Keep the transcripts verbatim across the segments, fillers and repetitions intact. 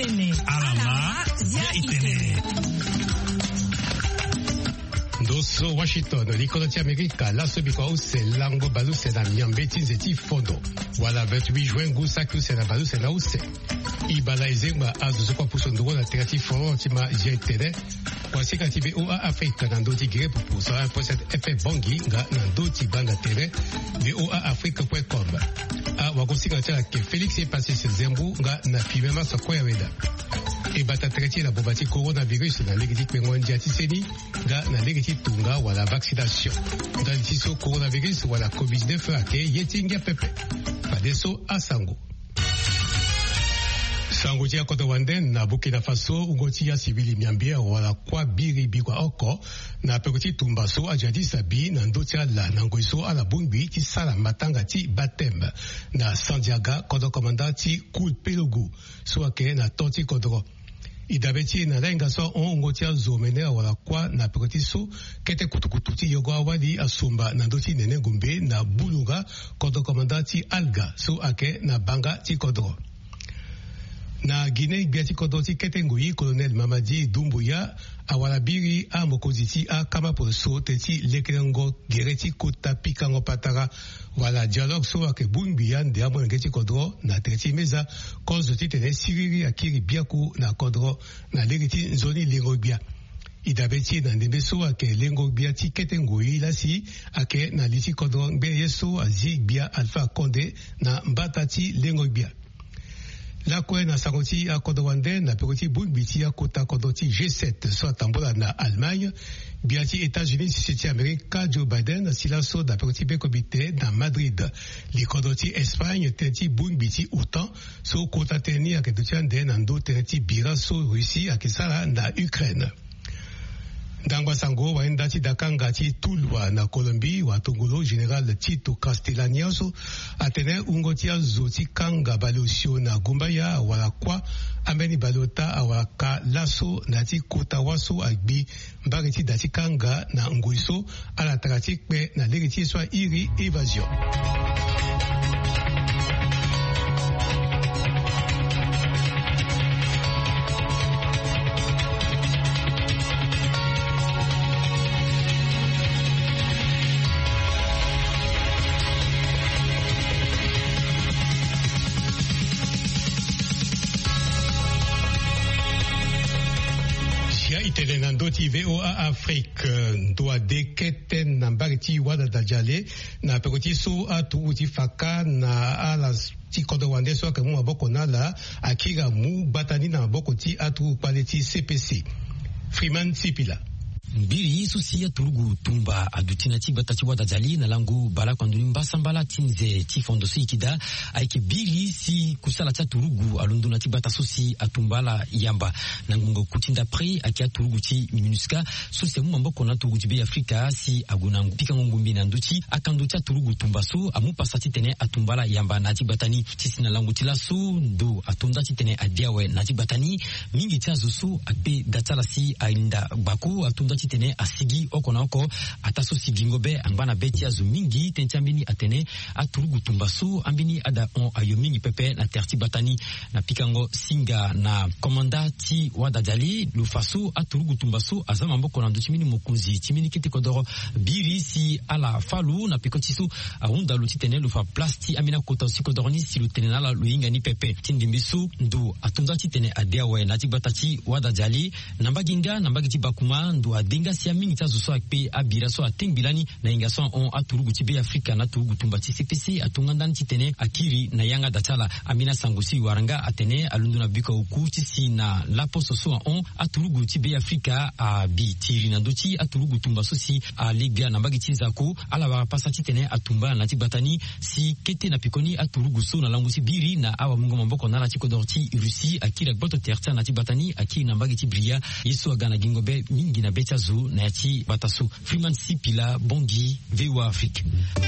itene alama ya itene. Doso Washington, l'Économie America, la Sobiko Ose, Lango Balou, c'est la Miambe, Tinzeti Fondo. Voilà, vingt-huit juin, Gousaku, c'est la Balou, c'est la Ose. Ibala Ezema, Azo, quoi pour son droit, la Terati Fondo, Tima, Jetene. Kwasi Katibe, O A Afrique, Nando Tigre, pour ça, un point sept F F Bangi, Nando Tibanga Tere, de O A Afrique point com. Ah, Wagosi Katia, que Félix est passé ce Zembu, na Fimema, sa Koyaveda. Et bata traité la bobati coronavirus na legiti pengwanja tiseni ga na legiti tunga wala vaccination dans le tiso coronavirus wala covid dix-neuf ake yetinga pepe padeso asango sango tia koto wande na Burkina Faso ungoti ya civili miambia wala kwa biri bigwa oko na pekoti tumbaso ajadi sabi na ndotia la nangoiso ala bungbi ti sala matanga ti batem na Sandiaga kodo komanda ti Kul Pelogu so ake na toti kodro idabeti na lenga so on ngotia zomene wala kwa na pekoti so kete kutukututi yogo awali asumba na ndoti nene gumbe na buluga kodo komanda ti Alga so ake na banga ti kodro na Guinée biati kodoti ketengui colonel Mamadi Doumbouya awala biri a mokoziti a kama poso teti lekelengo gereti kota pikango patara wala dialogue so ake bunbiya nde amo ngeti kodro na teti meza kozoti tene siriri akiri biaku na kodro na legeti nzoni lengo bia idabeti na ndembe so ake lengo bia ti ketengui lasi ake na liti kodro ngbe yeso azi bia Alpha Condé na mbatati lengo bia la kwe na sakoti a kodowande na pekoti bungbiti a kota kodoti G sept so atambola na Allemagne biati États-Unis siti Amerika Joe Biden sila so da pekoti bekobite na Madrid li kodoti Espagne tenti bungbiti utan so kota teni a ketuchande na ndo tenti bira so Russie a kisala na Ukraine. Dangwa sango waenda ti dakanga ti Tulwa na Colombie wa Tongolo General Tito Castellanos atene ungotia zoti kanga balosio na gumbaya wala kwa ameni balota awaka laso na ti kota waso agbi mbari ti dati kanga na nguiso ala taratik pe na legiti so iri evasion. Ndoti V O A Afrique doa dekete na mbari wada dajale na pekoti so atu uti faka na ala ti kodo wande so ke mu aboko na la akira mu batani na aboko ti atu paleti C P C Freeman Sipila mbiri susi ya turugu tumba adutina ti batati wada jali na langu bala kwanduni mbasa mbala tinze ti fondo si ikida aike biri si kusala ta turugu alunduna ti bata susi atumbala yamba nangungo kutinda pre akia turugu ti minuska susi mu mambo kona turugu ti be Afrika si agunangu pika ngumbi na nduti akandu ta turugu tumba so amu pasati tene atumbala yamba na ti batani ti sina langu ti laso ndo atunda ti tene adiawe na ti batani mingi ti azusu ape datala si ainda baku atunda ti tene asigi okona oko ataso sigingo be angana beti azu mingi tenchambini atene aturugu tumbasu ambini ada on ayo mingi pepe na terti batani na pikango singa na komanda ti wada jali lufasu aturugu tumbasu azama mboko na nduchimini mukunzi chimini kiti kodoro biri si ala falu na pikotisu aunda luti tene lufa plasti amina kota sikodorni si lutene na la luinga ni pepe tindimbisu ndu atunda ti tene adeawe na ti batati wada jali nambaginga nambagiti bakuma ndu dinga siya mingi tazo so akpe abira so atengbilani na inga so on aturugu tibe Afrika na turugu tumbati C P C atungandan titene akiri na yanga datala amina sangusi waranga atene alundu na bika uku tisi na lapo so so on aturugu tibe Afrika a bi tiri na doti aturugu tumba so si a legia na mbagi tinzako ala warapasa titene atumba na tibatani si kete na pikoni aturugu so na langusi biri na awa mungo mamboko na la tikodorti Russi akira gboto tertia na tibatani akiri na mbagi tibria yeso agana gingobe mingi na beta zu na yati batasu Freeman Sipila Bongi V O A Afrique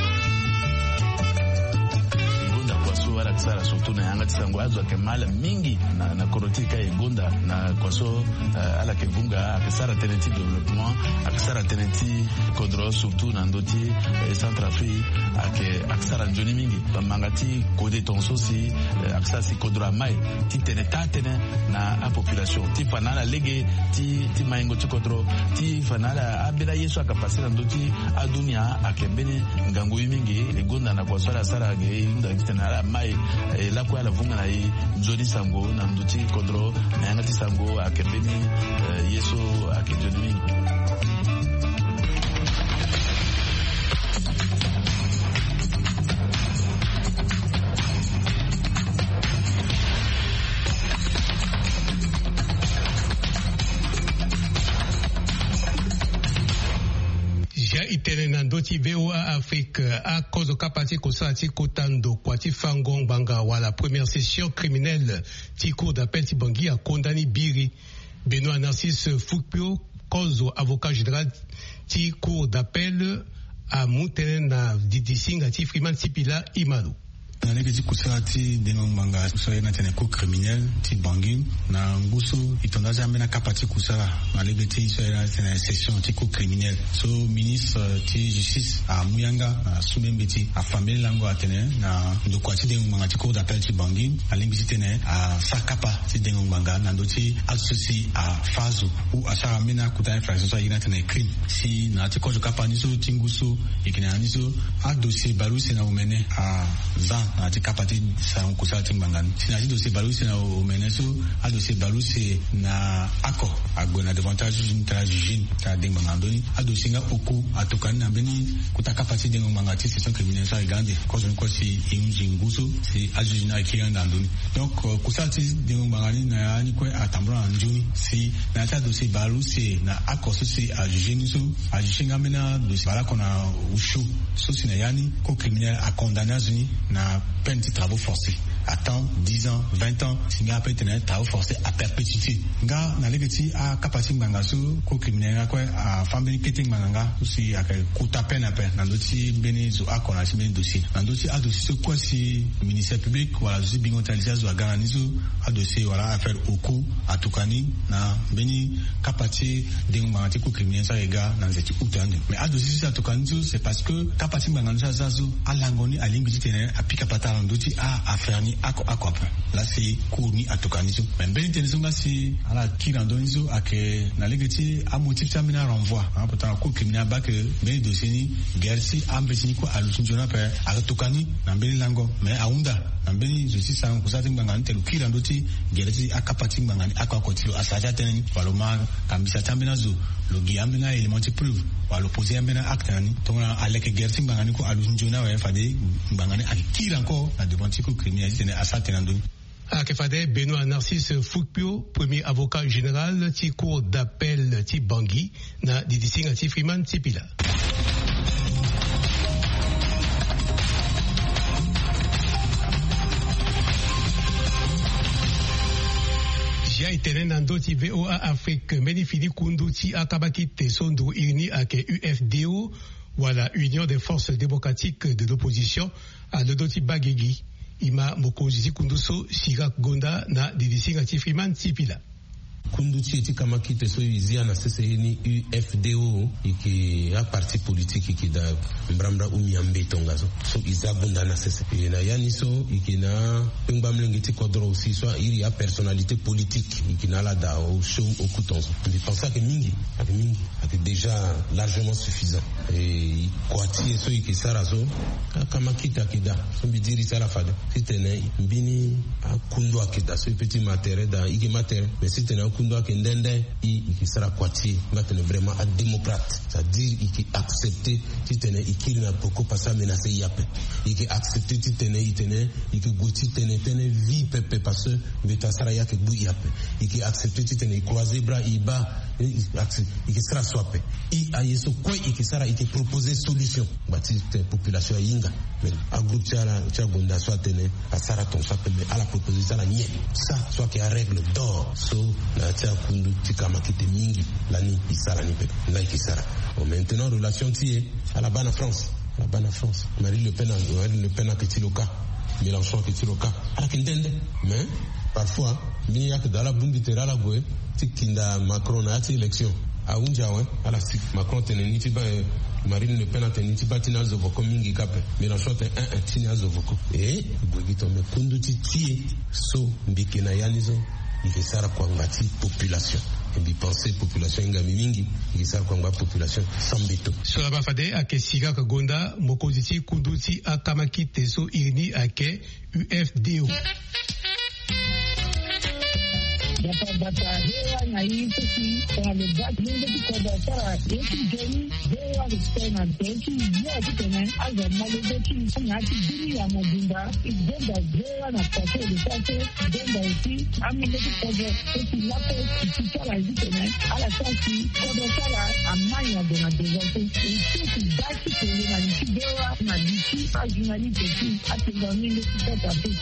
wala kisara surtout na yanga tisango azo ke mala mingi na na korotika egonda na kwaso uh, ala ke vunga akisara tenenti development akisara tenenti kodro surtout na ndoti eh, Centrafrique ake akisara njoni mingi bamangati kode tonso si eh, akisara si kodro mai ti tene tatene na population ti fanala lege ti ti maingo ti kodro ti fanala abela yesu akapasira ndoti adunia akembeni ngango mingi legonda na kwa sala sala ge inda kitana mai la kwa la vunga na i nzoni sango na ndoti kodro na yanga ti sango akembeni yesu akejoni mingi. Doti V O A Afrique à cause de capacité kosati kotando kwati fangong banga wala première session criminelle ti cour d'appel ti Bangui a condamné Biri Benoît Narcisse Fukpio cause avocat général ti cour d'appel à Moutenen na Didisinga ti Freeman Sipila Imalo. Na leki kusati dengo manga kusaya na tene ko criminel ti Bangui na nguso itonda jambe na kapati kusala na leki ti kusaya na tene session ti ko criminel so ministre ti justice a Muyanga a Sumembeti a famille lango atene na ndo kwati dengo manga ti cour d'appel ti Bangui a leki tene a sakapa ti dengo manga na ndo ti associé a fazo ou a sara mena kuta infraction so ina tene crime si na ti ko kapa ni so ti nguso ikina ni so a dossier balu sena umene a zan na ti kapati sa kusa ti mbangani sina ti dossier balu sina o meneso a dossier balu se na accord agbo na davantage ta jugine ta dengo ngandoni a dossier nga oku atokani na beni kuta kapati dengo mangati session criminelle sa igande cause on quoi si imji nguso si a jugine a kiranda ndoni donc kusa ti dengo mangani na ni ko atambra njuni si na ta dossier balu se na accord so si a jugine so a jugine mena dossier bala kona ushu so sina yani ko criminel a condamné azuni na peine de travaux forcés. Attends dix ans, vingt ans, singa peut tenir travaux forcés à perpétuité. Nga na legeti a kapati nganga so ko criminel ko a family keting nganga aussi a kuta peine à peine. Nandoti beni zo a kona chimene dossier. Nandoti a dossier quoi si ministère public wala zo bingotaliza zo aganizo a dossier wala affaire oku atukani na beni kapati denga ti ko criminel sa ega na zeti utande. Mais a dossier sa atukani c'est parce que kapati nganga sa zo alangoni alingi tenir a pika patala ndoti a affaire ni ako ako là c'est kourni atokanizo mais ben tenizonga si ala kirandonizo ake na legeti a motif tamina renvoi hein pourtant ko criminel ba que ben dossier ni gersi ambetini ko alusunjona pe atokani na ben lango mais aunda na ben justice sang kusati mbangani telu kirandoti gersi akapati mbangani ako akotilo asaja tenen waloma kambisa tamina zo logi ambina elementi preuve walo poser ambina acte nani tona aleke gersi mbangani ko alusunjona wa fade mbangani akira encore na devant ko criminel à Satenandoni. À Kefade, Benoît Narcisse Fukpio, premier avocat général, ti cour d'appel ti Bangui, na Didisinga ti Freeman Sipila. Jia itene nando ti V O A Afrique, meni fini kundu ti akabakite sondu uni ake U F D O, wala Union des forces démocratiques de l'opposition, à l'odoti Bagegi. Ima mokonzi kunduso Sirak Gonda na Didisinga ti Freeman Sipila. kundu cheti kama kite so izia na sese ni U F D O iki ya parti politique iki da mbramra umiambe tonga so so izabunda na sese e na yani so iki na pengba mlengeti kodro aussi so iri ya personnalité politique iki na la da au show au couton so je pense que mingi avec mingi avec déjà largement suffisant et kwati so iki sara so kama kita kida so bidiri sara fada kitene mbini kundu akida so petit matériel da iki matériel mais c'était kundu akendende i iki sara kwati ngatene vraiment un démocrate c'est-à-dire iki accepter kitene iki na poko pasa menacer yape iki accepter kitene itene iki goti tene tene vie pepe parce beta sara yake bu yape iki accepter kitene croiser bras iba iki sara swape i ayeso quoi iki sara iki proposer solution bati population yinga mais a groupe tala tchagonda soit tene a sara ton swape mais à la proposition la nie ça soit qui a règle d'or so na tia kundu tikama kite mingi lani isara ni pe na ikisara maintenant relation tie à la bana France la bana France Marine Le Pen Marine Le Pen a petit loca Mélenchon petit loca ala kindende mais parfois ni yak dala bungi terala goe tikinda Macron na ati élection a unja ouais ala sik Macron teneni ti ba Marine Le Pen a teneni ti ba tina zovoko mingi kape Mélenchon te un un tina zovoko et bugito me kundu ti tie so mbike na yanizo ikisara kwa ngati population ebi penser population ngami mingi ikisara kwa ngati population sambeto sola bafade ake siga kagonda mokoziti kunduti akamaki teso irini ake U F D O Data data hewa na hii sisi kwa lebati nende kikoda sara yeki jeni hewa listena teki ya kitene aza malebeti ngati dini ya mobimba igenda hewa na pate lisate genda uti amile kikoda teki lape kitala hitene ala sasi koda sara amanya dona devote uti daki kele na nchigewa na lichi ajunali teki ati ngamile kikoda teki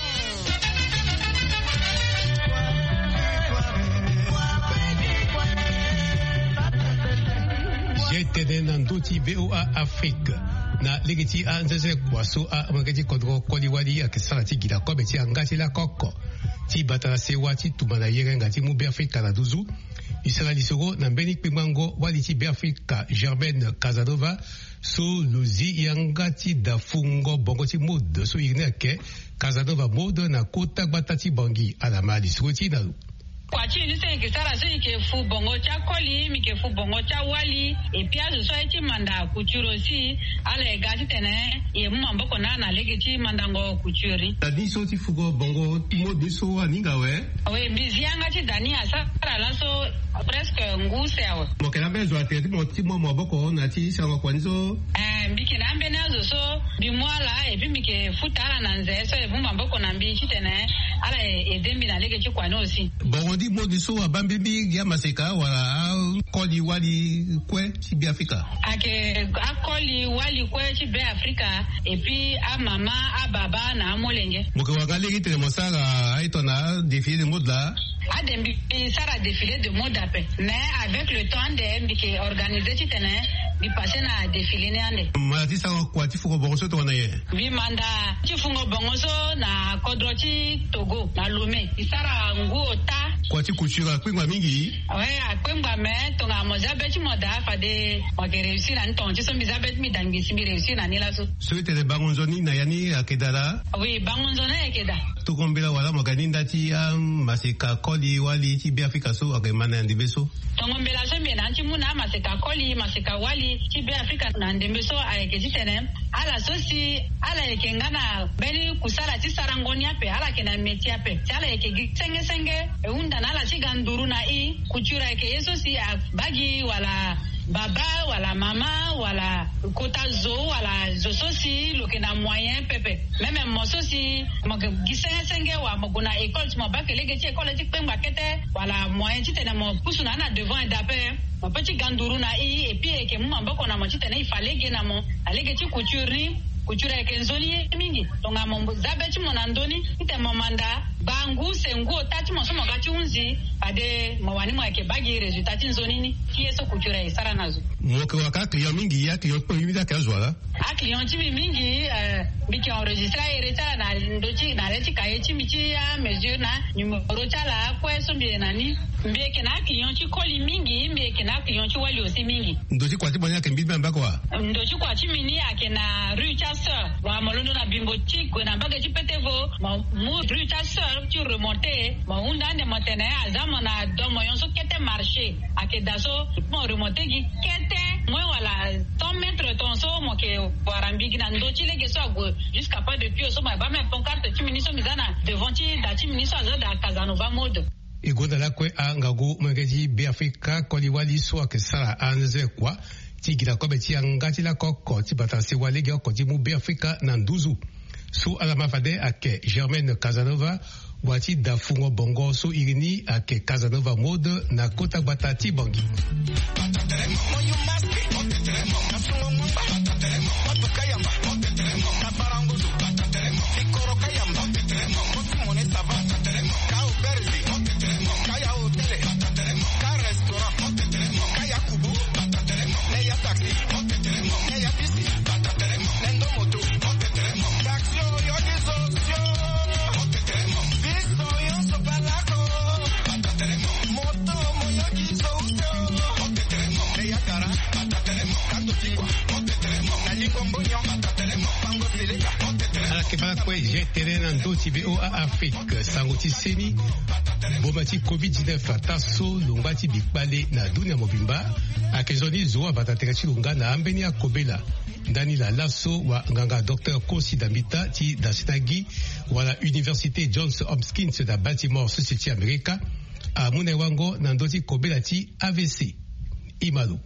Jetene na ndoti V O A Afrique na legiti a nzeze kwaso a magati kodro koliwali akisala ti gida ko beti angati la koko ti batala sewa ti tumana yere ngati mu be Afrique na duzu isala lisoro na mbeni kpimango wali ti be Afrique Germaine Casanova so luzi yangati da fungo bongo ti mode so igneke Casanova mode na kota batati bangi ala mali soti na kwa chini se kisara se ke fu bongo cha koli mi ke fu bongo cha wali e pia so eti manda kuchuro si ale gati tene e mumba ko na na lege ti mandango kuchuri tadi so ti fugo bongo mo de so aninga we we bizianga ti dani asara la so presque nguse awo mo ke na bezo ati mo ti mo mo boko na ti sa ko nzo eh mbiki na mbe nazo so bi mwala e bi mi ke futala na nze so e mumba ko na mbi ti tene ale e dembi na lege ti kwano si bongo di mo di so abambibi ya maseka wala koli wali kwe chibi Afrika ake akoli wali kwe chibi Afrika epi a mama a baba na amolenge moke wakale kitele mosara aito na défilé de mode là a dembi sara défilé de mode après mais avec le temps de mbike organiser titene bi passer na défilé ne ande malati sa kwa ti fuko bongo so to na ye bi manda ti fungo bongo so na kodroti Togo na Lomé isara nguo ta kwa ti kuchira kwingwa mingi ouais akwengwa me to nga mozabe ti moda fa de wa ke réussir na nton ti so mizabe mi dangi si mi réussir na nila so so tele bangonzoni na yani akedala oui bangonzona ekeda to kombela wala maganinda ti am maseka koli wali ti bi Afrika so agemana ndibeso to ngombela so mi na ti muna maseka koli maseka wali ti bi Afrika na ndembeso ayeke ti tene ala so si ala yeke ngana beni kusala ti sarangoni ape ala ke na meti ape ti ala yeke senge senge e unda na ala ti ganduru na i kuchura yeke yeso si bagi wala baba wala mama wala kota zo wala zo sosi loke na moyen pepe même mo sosi mo gisenge senge wa mo guna école mo ba kelege ti école ti pemba kete wala moyen ti tene mo pusuna na devant et d'après mo petit ganduru na i et puis e ke mo mbako na mo ti tene ifalege na mo alege ti couture kuchura yake nzoni mingi tonga mombo zabe ti mona ndoni ite momanda bangu sengu tati mo somo gati unzi ade mawani mo yake bagi resultat nzoni ni kieso kuchura isara nazo mo ke waka client mingi ya client ko yimida ka zwala a client ti mingi euh biki enregistra ereta na ndochi na leti kaye ti miti ya mesure na numero tala ko eso mbi nani mbi ke na client ti koli mingi mbi ke na client ti wali osi mingi ndochi kwa ti bonya ke mbi bamba kwa ndochi kwa ti mini ake na rue wa malondo na bimbo chiko na baga chipetevo ma mu ruta sir tu remonter ma unda ne motene azama na domo yonso kete marché ake daso mo remonter gi kete mo wala cent mètres ton so mo ke warambi na ndo chile ke so go jusqu'à pas de pio so ma ba me pancarte ti miniso mizana devant ti da ti miniso azada Casanova mode igonda la kwe angago magaji be Afrika koliwali so akesala anze kwa tigira ko beti angati la koko ti batase walege ko ti mu be Afrika na nduzu so ala mafade ake Germaine Casanova wati da fungo bongo so irini ake Casanova mode na kota batati bangi ake bala kwe jetere na ndo tibe o a Afrique sangoti seni bomati covid dix-neuf taso longati bikbale na dunia mobimba akezoni zo abatateka chilunga na ambeni ya kobela ndani la laso wa nganga docteur Kosi Dambita ti da Sinagi wala Université Johns Hopkins da Baltimore Society America a mune wango na ndoti kobela ti A V C Imalu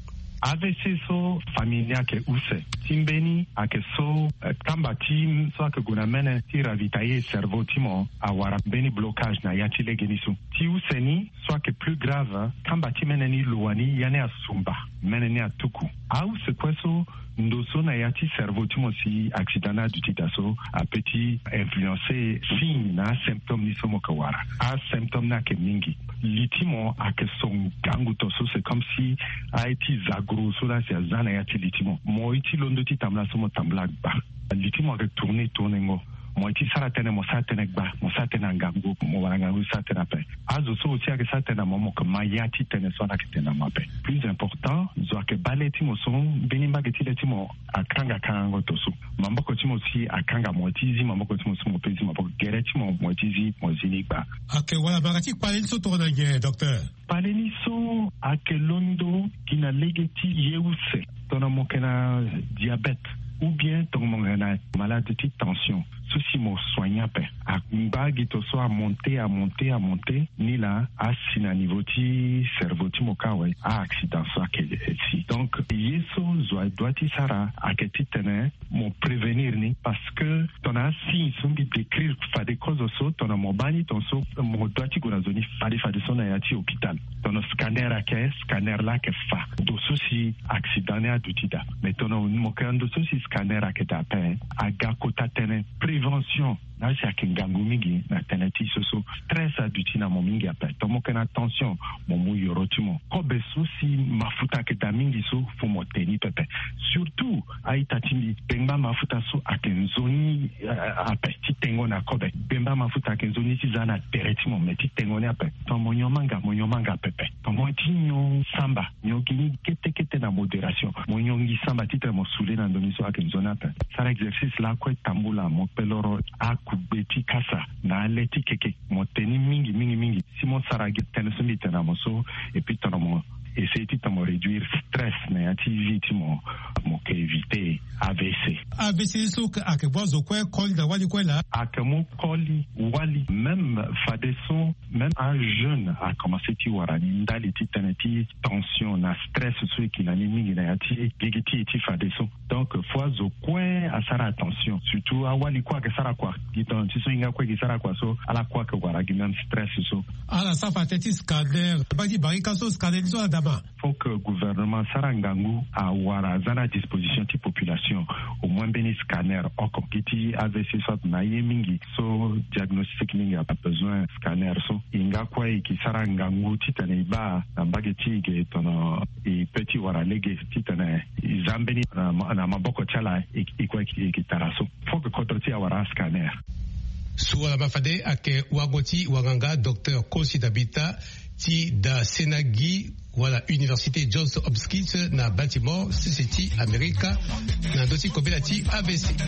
A V C so familia ke use timbeni ake so kamba tim so ake guna mene ti ravitaye cerveau timo awara beni blocage na yati legenisu ti useni so ake plus grave kamba ti mene ni luani yane asumba mene ni atuku au se kweso ndoso na yati cerveau timo si accident du titaso a petit influencer signe na symptôme ni somo kawara a symptôme na ke mingi litimo ake son gangu toso c'est comme si a été zagro so la c'est zana yati litimo mo iti londo ti tamla somo tambla ba litimo ake tourner tourner ngo mo iti sara tene mo sa tene gba mo sa tene ngangu mo wanga ngangu sa tene pe azo so ti ake sa tene mo mo ko mayati tene so na ke tene ma pe plus important zo ake baleti mo so beni mageti leti mo akanga kango toso mambo ko ti mo si akanga mo tizi mambo ko ti mo so mo pezi mambo gereti mo mo tizi mo zini gba ake wala bagati pale so to na ge docteur pale ni so ake londo kina legeti yeuse tona mo kena diabète ou bien ton mongana malade de tension souci mo soignant pe a mbagi to so a monter a monter a monter ni là à sina niveau ti cerveau ti mo kawe a accident so ke si donc yeso zo doit ti sara a ke ti tene mo prévenir ni parce que ton a si so bi décrire fa des causes so ton mo bani ton so mo doit ti gona zoni fa de fa de son ya ti hôpital ton scanner a ke scanner la ke fa do souci accident a dutida mais ton mo kan do souci scanner a ke ta pe a ga kota tene prévention na si akingangu mingi na teneti soso stress aduti na mo mingi ape tomo kana tension mo mu yorotimo ko beso si mafuta ke da mingi so fo mo teni pepe surtout aita timi bemba mafuta so akenzoni ape ti tengo na kobe bemba mafuta akenzoni ti zana tereti mo meti tengo ne ape tomo nyomanga mo nyomanga pepe tomo ti nyo samba nyo kini kete kete na modération mo nyongi samba ti mo sule na ndoni so akenzoni ape sara exercice la ko tambula mo peloro a kubeti kasa na aleti keke moteni mingi mingi mingi si mon saragi tenesumi tena moso et puis tono essayer de réduire stress na yati vite mo mo ke éviter A V C A V C so ka ke bozo ko koli da wali ko la akamo koli wali même fadeson même un jeune a commencé ti warani ndali ti teneti tension na stress so ki na ni mingi na yati gigiti ti fadeson donc fois zo ko a sara attention surtout a wali ko ke sara kwa diton ti so inga ko ki sara kwa so ala kwa ke waragi même stress so ala sa fateti scanner ba di bari kaso scanner so da faut que le gouvernement Sarangangu a wara zana disposition ti population au moins béni scanner o kompiti A V C soit na yemingi so diagnostic mingi a besoin scanner so inga kwa ki Sarangangu ti tane ba na bageti ke tono e petit wara lege ti tane zambeni na, na maboko chala e kwa ki taraso faut que kontroti a wara scanner suwa mafade ake wagoti waganga docteur Kosi Dambita ti da Senagi wala Université Johns Hopkins na Baltimore Society America na doti kobela ti A V C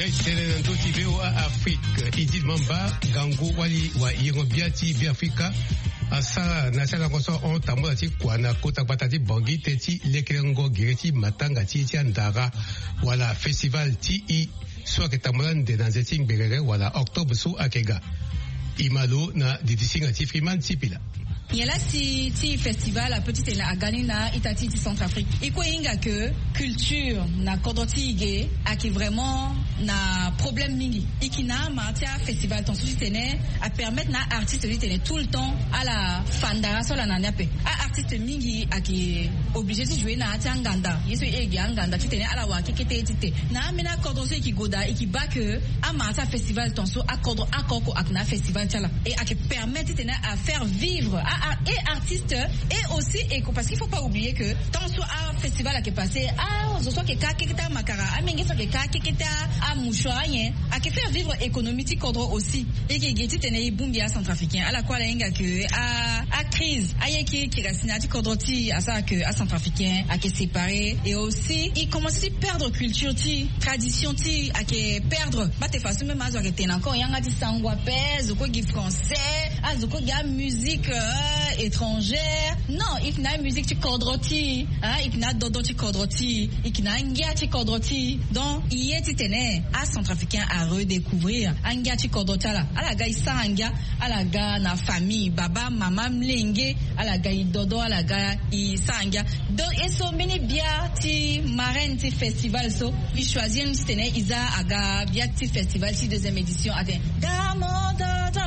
jaitene nando ti V O A Afrique idil mamba gango wali wa yengo biati bi Afrika asa nasala koso on tambola ti kwana kota batati bongi teti lekerengo gireti matanga ti ti andara wala festival ti i soit que tambola de dans eti ngberere wala octobre so akega imalo na didisinga ti Freeman Tipila. Yela si ti festival a petit na agani na itati ti Centrafrique. Iko inga que culture na kodoti ige aki vraiment na problème mingi. Ikina martia festival ton suji tene a permettre na artiste li tene tout le temps à la fanda so la naniape. A artiste mingi aki obligé de jouer na tia nganda. Yeso ege nganda ti tene ala wa kekete ti te. Na mena kodoti ki goda iki ba que a martia festival ton so akodo akoko akna festival tala et aki permettre tene à faire vivre a et artistes et aussi éco parce qu'il faut pas oublier que tant soit un festival qui est passé ah ce soit que kakita makara ah mais que ka kakita ah mouchoyen à qui faire vivre économie ti cadre aussi et qui geti tenei bumbia centrafricain à la quoi l'inga que à à crise ayeki qui racina ti cadre ti à ça que à centrafricain à qui séparé et aussi il commence à perdre culture ti tradition ti à qui perdre ba te façon même azo que tena encore yanga ti sangwa pèse ko gi français azo ko ga musique étrangère non il n'a musique tu kodroti hein il n'a dodo tu kodroti il n'a ngia tu kodroti donc il est tene à centrafricain à redécouvrir ngia tu kodrota là à la gai sanga à la ga na famille baba mama mlenge à la gai dodo à la ga i sanga donc et so mini bia ti marraine ti festival so il choisit une tene isa aga bia ti festival ti deuxième édition atteint damo dodo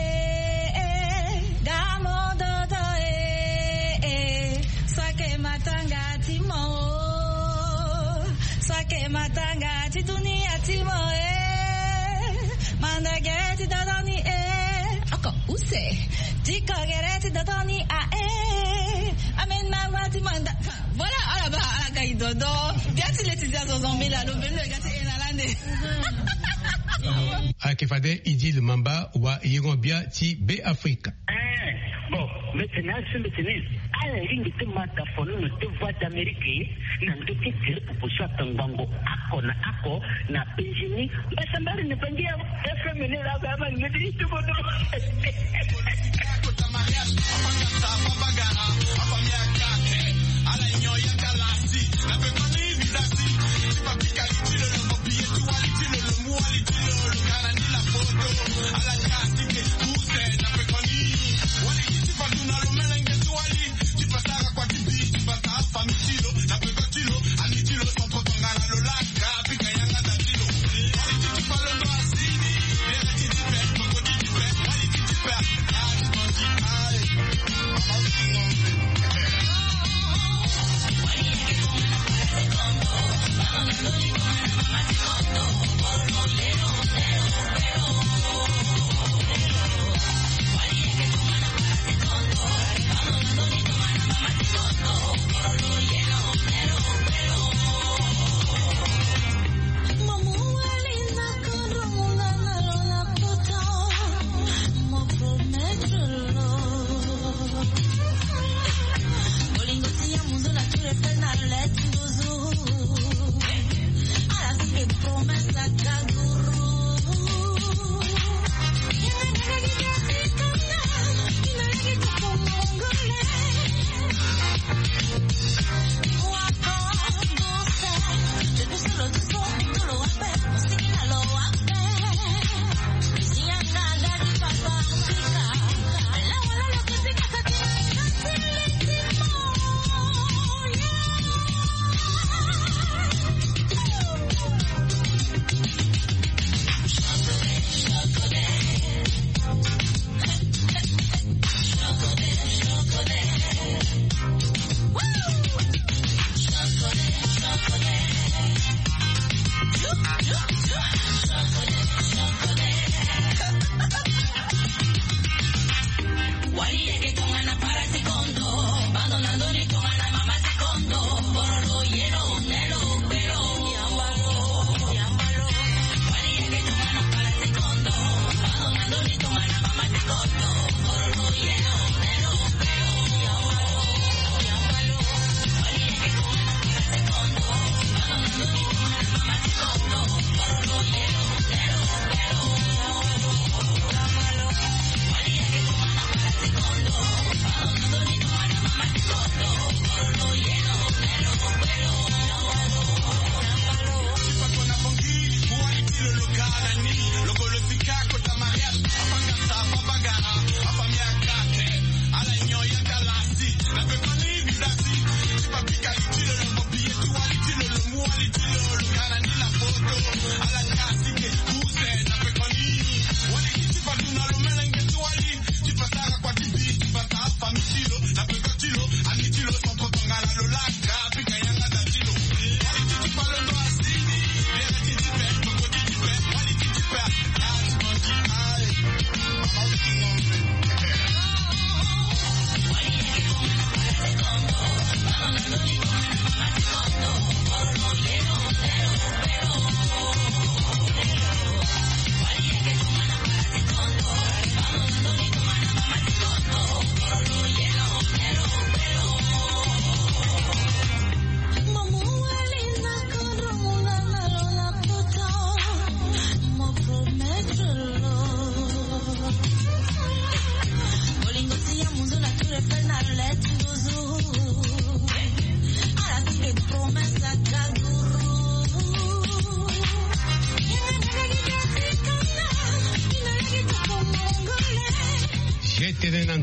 matanga timo sake matanga ti dunia timo eh mandageti dodoni eh aka use dikogereti dodoni a eh amen mama ti manda voilà ala ba ala kai dodo gati letiza zombi la lo belo gati enalande akifade idil mamba wa yengobia ti be Afrika. Bon, maintenant, ce maintenant, à la ligne de Matafono, nous te voix d'Amérique, nous te tirons pour pousser à Tangango, Ako, na Ako, na Benjini, mais ça m'a ne pas dire, efféminé la gamme, ne dit tout le monde. Let's go.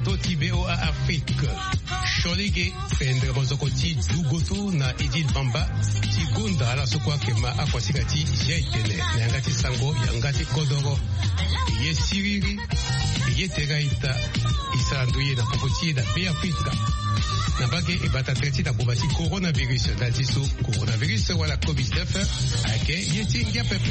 to tibeo a Afrique. Cholege pendre bozokoti Zugoto na Idil Bamba Tigunda la sokwa kema akwasikati jaitene yangati sango yangati kodoro ye siriri ye tegaita isanduye na kokoti da pe Afrika na bage ebata treti da bobati coronavirus na tiso coronavirus wala covid dix-neuf ake ye tingia pepe.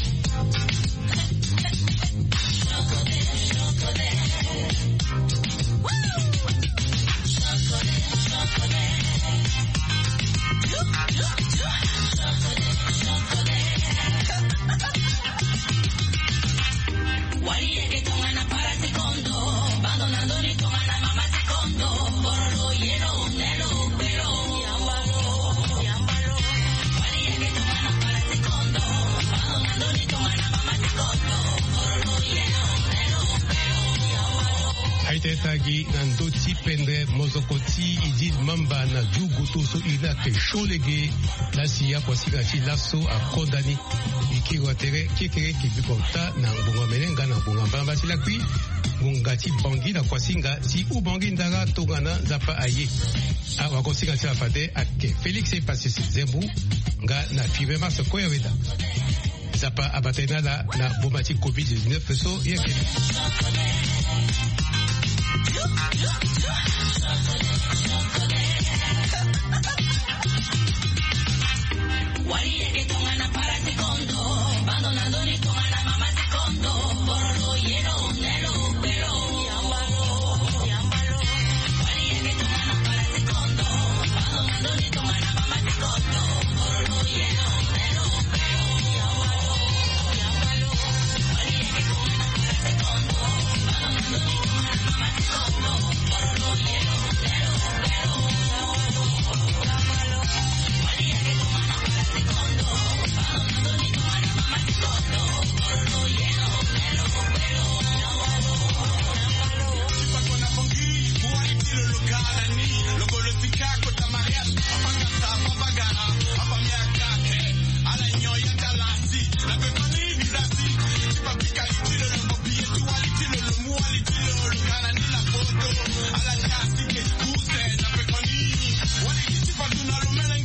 Tagi nandoti pendre mozokoti Idil Mamba na Jugoto so ina ke Cholege la siya kwa sikati laso a kondani ikiwa tere kekere kibikonta na mbunga menenga na mbunga mbamba silakwi ngati bangi na kwa singa si u bangi ndaga tongana zapa aye a wakosika tila fade ake Felix Epasisi Zembu nga na five mars koya weda zapa abatena la na bomati covid dix-neuf so yeke Why